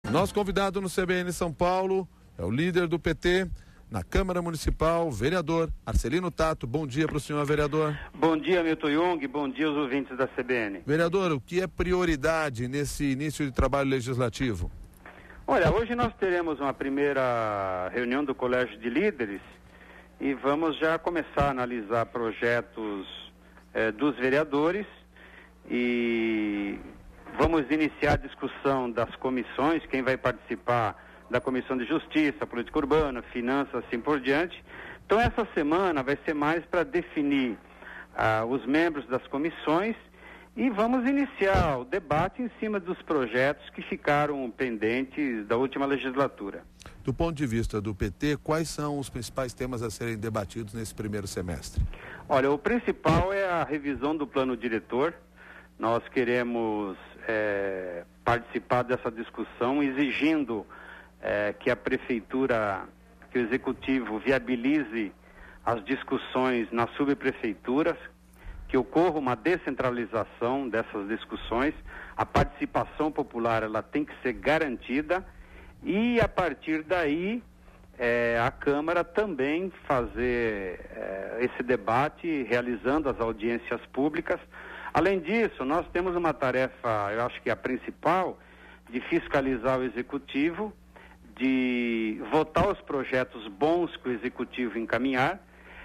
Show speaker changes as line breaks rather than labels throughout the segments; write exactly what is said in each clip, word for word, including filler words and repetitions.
Nosso convidado no C B N São Paulo é o líder do P T na Câmara Municipal, vereador Arcelino Tato. Bom dia para o senhor, vereador.
Bom dia, Milton Jung. Bom dia aos ouvintes da C B N.
Vereador, o que é prioridade nesse início de trabalho legislativo?
Olha, hoje nós teremos uma primeira reunião do Colégio de Líderes e vamos já começar a analisar projetos eh, dos vereadores e vamos iniciar a discussão das comissões, quem vai participar da Comissão de Justiça, Política Urbana, Finanças, assim por diante. Então essa semana vai ser mais para definir ah, os membros das comissões e vamos iniciar o debate em cima dos projetos que ficaram pendentes da última legislatura.
Do ponto de vista do P T, quais são os principais temas a serem debatidos nesse primeiro semestre?
Olha, o principal é a revisão do plano diretor. Nós queremos é, participar dessa discussão exigindo é, que a Prefeitura, que o Executivo viabilize as discussões nas subprefeituras, que ocorra uma descentralização dessas discussões, a participação popular ela tem que ser garantida e a partir daí é, a Câmara também fazer é, esse debate realizando as audiências públicas. Além disso, nós temos uma tarefa, eu acho que a principal, de fiscalizar o Executivo, de votar os projetos bons que o Executivo encaminhar,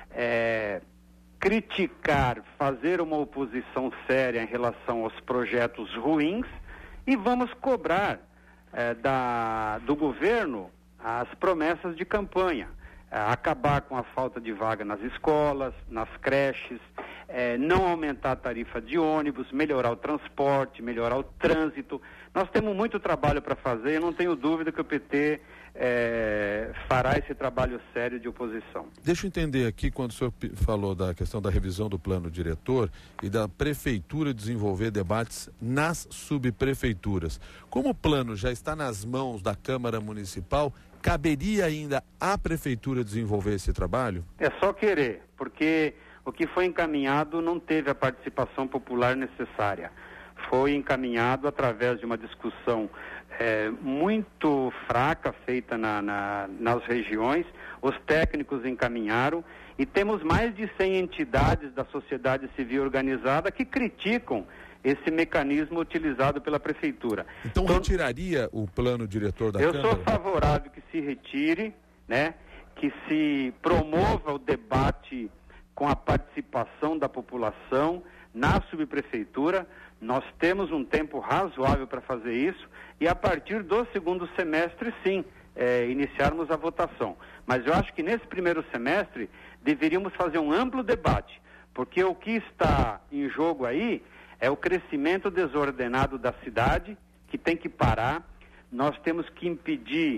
é, criticar, fazer uma oposição séria em relação aos projetos ruins e vamos cobrar é, da, do governo as promessas de campanha. É, acabar com a falta de vaga nas escolas, nas creches, é, não aumentar a tarifa de ônibus, melhorar o transporte, melhorar o trânsito. Nós temos muito trabalho para fazer, eu não tenho dúvida que o P T é, fará esse trabalho sério de oposição.
Deixa eu entender aqui, quando o senhor falou da questão da revisão do plano diretor e da Prefeitura desenvolver debates nas subprefeituras. Como o plano já está nas mãos da Câmara Municipal, caberia ainda à Prefeitura desenvolver esse trabalho?
É só querer, porque o que foi encaminhado não teve a participação popular necessária. Foi encaminhado através de uma discussão é, muito fraca feita na, na, nas regiões, os técnicos encaminharam e temos mais de cem entidades da sociedade civil organizada que criticam esse mecanismo utilizado pela Prefeitura.
Então, então retiraria o plano diretor da
eu
Câmara?
Eu sou favorável que se retire, né, que se promova o debate com a participação da população na subprefeitura. Nós temos um tempo razoável para fazer isso e a partir do segundo semestre, sim, é, iniciarmos a votação. Mas eu acho que nesse primeiro semestre deveríamos fazer um amplo debate, porque o que está em jogo aí é o crescimento desordenado da cidade, que tem que parar. Nós temos que impedir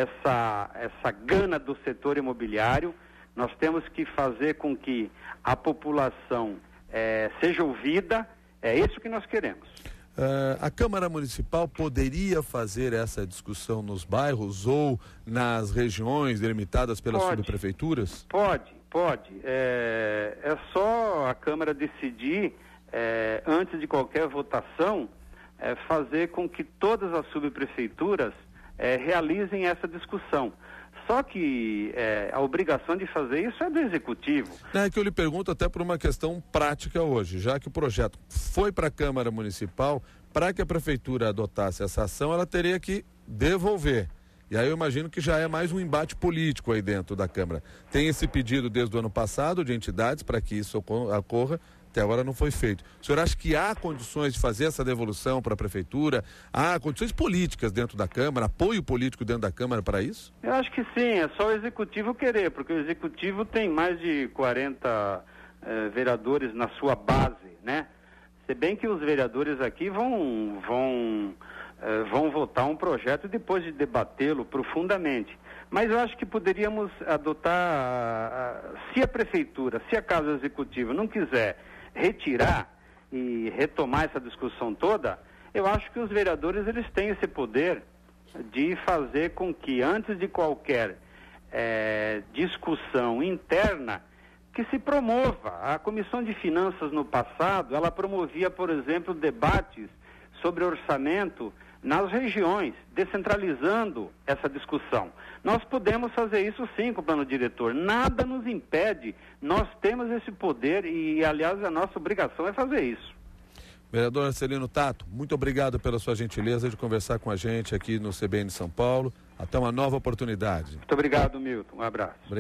essa, essa gana do setor imobiliário. Nós temos que fazer com que a população é, seja ouvida. É isso que nós queremos.
Uh, a Câmara Municipal poderia fazer essa discussão nos bairros ou nas regiões delimitadas pelas
pode,
subprefeituras?
Pode, pode. É, é só a Câmara decidir, é, antes de qualquer votação, é, fazer com que todas as subprefeituras é, realizem essa discussão. Só que é, a obrigação de fazer isso é do Executivo.
É que eu lhe pergunto até por uma questão prática hoje, já que o projeto foi para a Câmara Municipal, para que a Prefeitura adotasse essa ação, ela teria que devolver. E aí eu imagino que já é mais um embate político aí dentro da Câmara. Tem esse pedido desde o ano passado de entidades para que isso ocorra, até agora não foi feito. O senhor acha que há condições de fazer essa devolução para a Prefeitura? Há condições políticas dentro da Câmara, apoio político dentro da Câmara para isso?
Eu acho que sim, é só o Executivo querer, porque o Executivo tem mais de quarenta eh, vereadores na sua base, né? Se bem que os vereadores aqui vão, vão, eh, vão votar um projeto depois de debatê-lo profundamente. Mas eu acho que poderíamos adotar, se a Prefeitura, se a Casa Executiva não quiser retirar e retomar essa discussão toda, eu acho que os vereadores eles têm esse poder de fazer com que antes de qualquer é, discussão interna que se promova. A Comissão de Finanças no passado, ela promovia, por exemplo, debates sobre orçamento nas regiões, descentralizando essa discussão. Nós podemos fazer isso sim com o plano diretor, nada nos impede, nós temos esse poder e, aliás, a nossa obrigação é fazer isso.
Vereador Arcelino Tato, muito obrigado pela sua gentileza de conversar com a gente aqui no C B N São Paulo. Até uma nova oportunidade.
Muito obrigado, Milton. Um abraço.